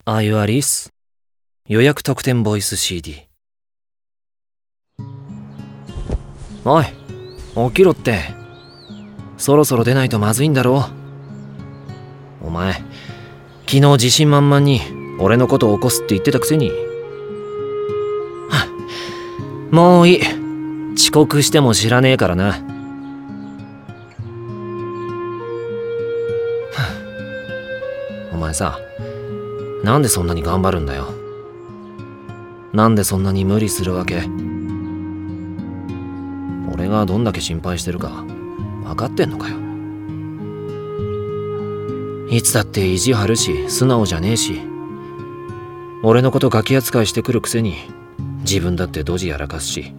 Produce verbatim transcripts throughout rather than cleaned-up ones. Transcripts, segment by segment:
Are you Alice? 予約特典ボイス シーディー。 おい、起きろって。そろそろ出ないとまずいんだろ。お前、昨日自信満々に俺のことを起こすって言ってたくせに。はあ、もういい。遅刻しても知らねえからな。はあ、お前さ、なんでそんなに頑張るんだよ。なんでそんなに無理するわけ？俺がどんだけ心配してるか分かってんのかよ。いつだって意地張るし素直じゃねえし、俺のことガキ扱いしてくるくせに自分だってドジやらかすし。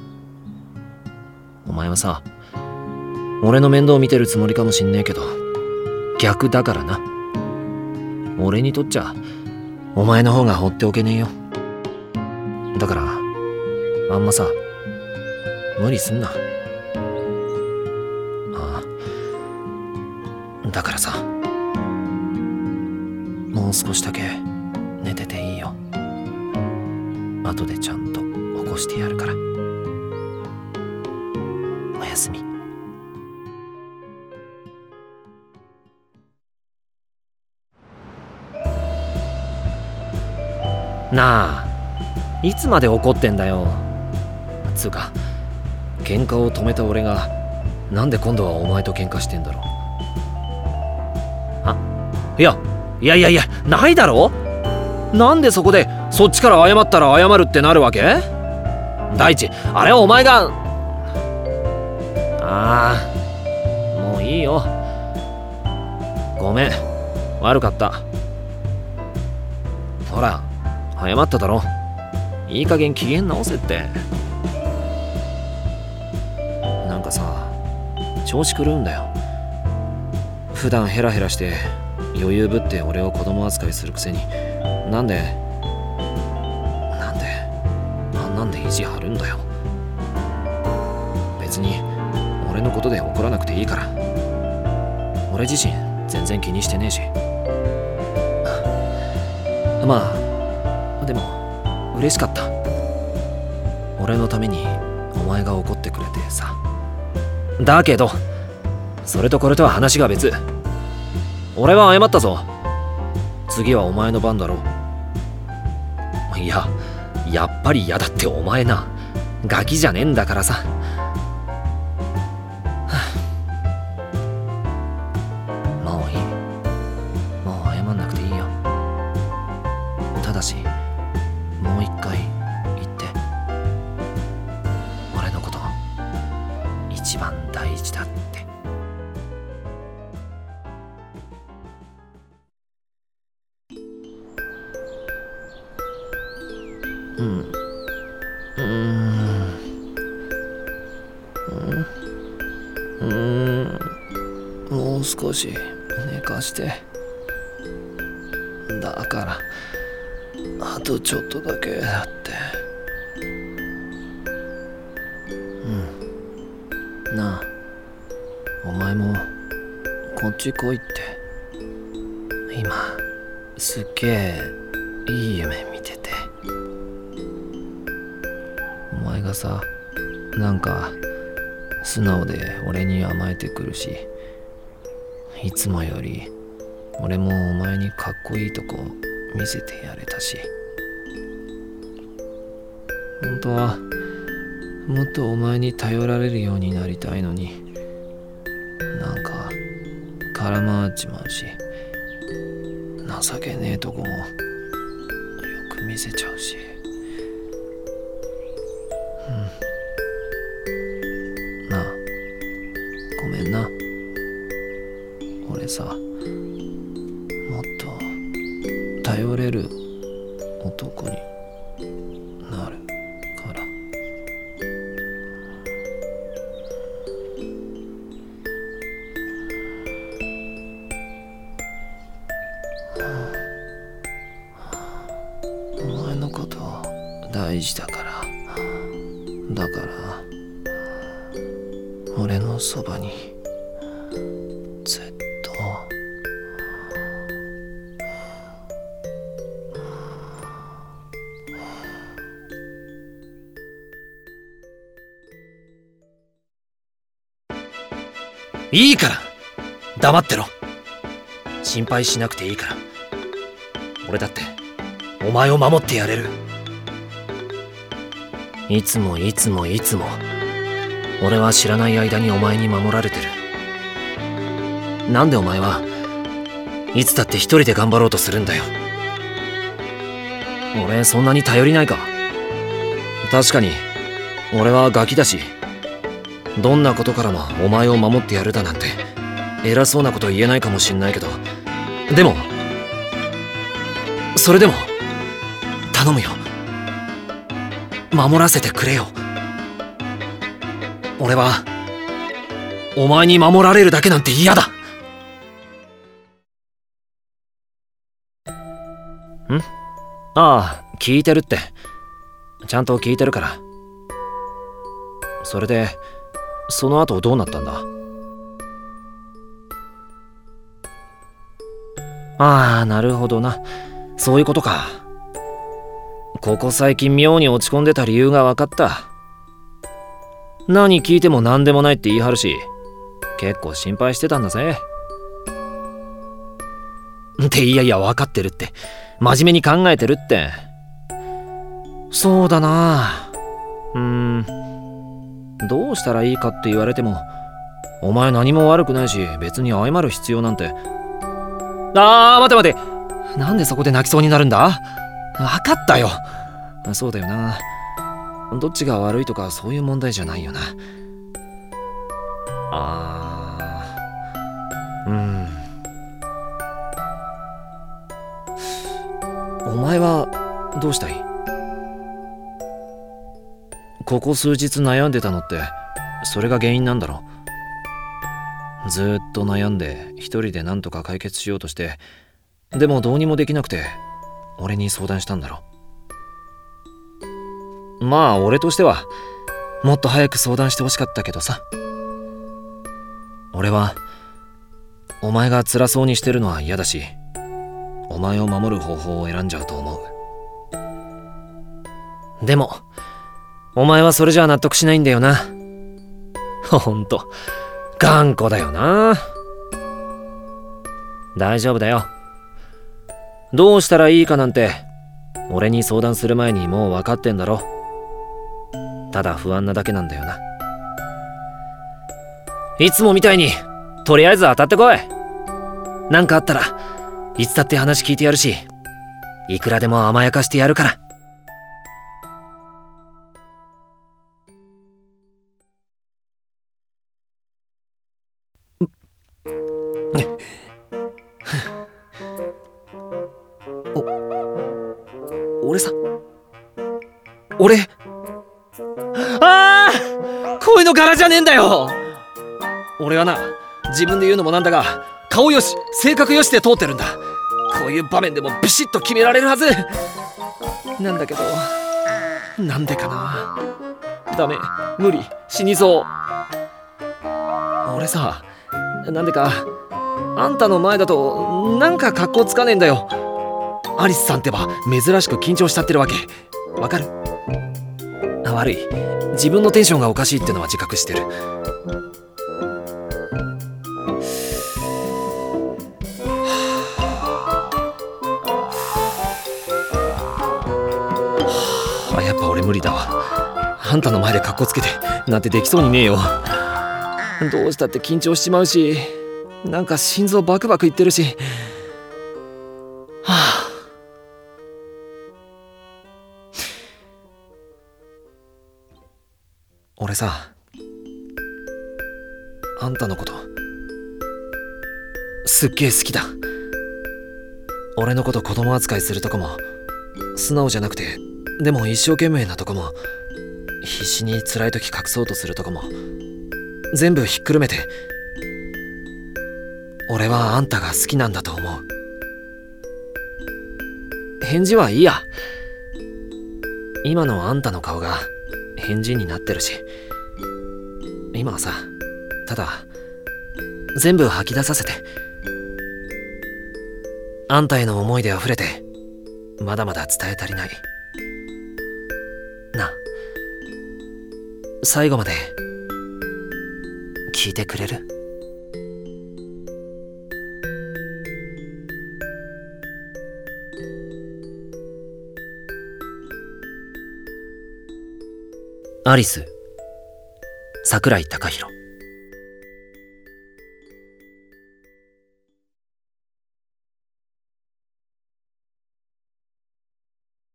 お前はさ、俺の面倒見てるつもりかもしんねえけど逆だからな。俺にとっちゃお前の方が放っておけねえよ。だからあんまさ無理すんな。ああ、だからさ、もう少しだけ寝てていいよ。後でちゃんと起こしてやるから。おやすみ。なあ、いつまで怒ってんだよ。つうか、喧嘩を止めた俺がなんで今度はお前と喧嘩してんだろう。あ、いやいやいやいや、ないだろ。なんでそこでそっちから謝ったら謝るってなるわけ？第一、あれはお前が。ああ、もういいよ。ごめん、悪かった。ほら、謝っただろ。いい加減機嫌直せって。なんかさ、調子狂うんだよ。普段ヘラヘラして余裕ぶって俺を子供扱いするくせに、なんでなんであんなんで意地張るんだよ。別に俺のことで怒らなくていいから。俺自身全然気にしてねえし。まあでも嬉しかった。俺のためにお前が怒ってくれてさ。だけどそれとこれとは話が別。俺は謝ったぞ。次はお前の番だろ。いや、やっぱり嫌だってお前な。ガキじゃねえんだからさ。もういい。もう謝んなくていいよ。ただしもう一回言って。俺のこと一番大事だって。うん。うーん。うーん。もう少し寝かして。だからあとちょっとだけだって。うん。なあ、お前もこっち来いって。今すっげえいい夢見てて。お前がさ、なんか素直で俺に甘えてくるし、いつもより俺もお前にかっこいいとこ見せてやれたし。本当はもっとお前に頼られるようになりたいのに、なんか空回っちまうし、情けねえとこもよく見せちゃうし。うん。なあ、ごめんな。俺さ、もっと頼れる男になるから。お前のこと大事だから。だから俺のそばにずっといいから黙ってろ。心配しなくていいから。俺だってお前を守ってやれる。いつもいつもいつも俺は知らない間にお前に守られてる。なんでお前はいつだって一人で頑張ろうとするんだよ。俺そんなに頼りないか。確かに俺はガキだし、どんなことからもお前を守ってやるだなんて偉そうなこと言えないかもしんないけど、でもそれでも頼むよ、守らせてくれよ。俺はお前に守られるだけなんて嫌だ。ん？ああ、聞いてるって。ちゃんと聞いてるから。それでその後どうなったんだ？ああ、なるほどな。そういうことか。ここ最近妙に落ち込んでた理由が分かった。何聞いても何でもないって言い張るし、結構心配してたんだぜ。っていやいや分かってるって。真面目に考えてるって。そうだな。うーん。どうしたらいいかって言われても、お前何も悪くないし、別に謝る必要なんて。あー、待て待て。なんでそこで泣きそうになるんだ？分かったよ。そうだよな。どっちが悪いとかそういう問題じゃないよな。あー、うん。お前はどうしたい？ここ数日悩んでたのってそれが原因なんだろ。ずーっと悩んで一人で何とか解決しようとして、でもどうにもできなくて俺に相談したんだろ。まあ俺としてはもっと早く相談してほしかったけどさ。俺はお前が辛そうにしてるのは嫌だし、お前を守る方法を選んじゃうと思う。でもお前はそれじゃあ納得しないんだよな。ほんと頑固だよな。大丈夫だよ。どうしたらいいかなんて俺に相談する前にもう分かってんだろ。ただ不安なだけなんだよな。いつもみたいにとりあえず当たってこい。なんかあったらいつだって話聞いてやるし、いくらでも甘やかしてやるから。お俺さ俺ああ声の柄じゃねえんだよ。俺はな、自分で言うのもなんだが顔よし性格よしで通ってるんだ。こういう場面でもビシッと決められるはずなんだけど、なんでかな。ダメ、無理、死にそう。俺さ、なんでかあんたの前だとなんか格好つかねえんだよ。アリスさんってば珍しく緊張しちゃってるわけ。わかる？悪い、自分のテンションがおかしいってのは自覚してる。やっぱ俺無理だわ。あんたの前でカッコつけてなんてできそうにねえよ。どうしたって緊張しちまうし、なんか心臓バクバクいってるし。はあ、俺さ、あんたのことすっげえ好きだ。俺のこと子供扱いするとこも、素直じゃなくてでも一生懸命なとこも、必死に辛い時隠そうとするとこも、全部ひっくるめて俺はあんたが好きなんだと思う。返事はいいや。今のあんたの顔が返事になってるし、今はさ、ただ全部吐き出させて。あんたへの思いで溢れてまだまだ伝え足りないな。最後まで聞いてくれる？ アリス桜井貴宏。